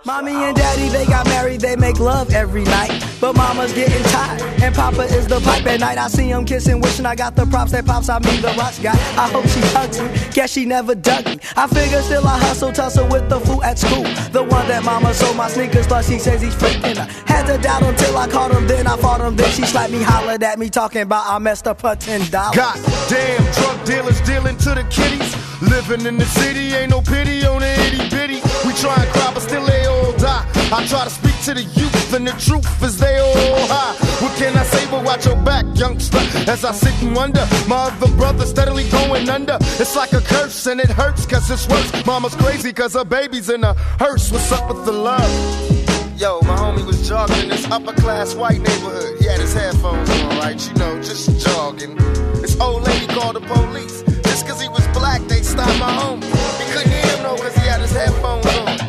Mommy and daddy, they got married, they make love every night. But mama's getting tired, and papa is the pipe at night. I see him kissing, wishing I got the props that pops I mean the rocks got. I hope she hugs me, guess she never dug me. I figure still I hustle, tussle with the fool at school. The one that mama sold my sneakers, plus she says he's freaking her. Had to doubt him till I caught him, then I fought him. Then she slapped me, hollered at me, talking about I messed up her $10. Goddamn, drug dealers dealing to the kiddies. Living in the city, ain't no pity on the itty bitty. We try and cry, but still they all die. I try to speak to the youth, and the truth is they all high. What can I say but watch your back, youngster? As I sit and wonder, my other brother steadily going under. It's like a curse, and it hurts, cause it's worse. Mama's crazy, cause her baby's in a hearse. What's up with the love? Yo, my homie was jogging in this upper class white neighborhood. He had his headphones on, right? You know, just jogging. This old lady called the police. Just cause he was black, they stopped my homie. He couldn't hear him though, cause he had his headphones on.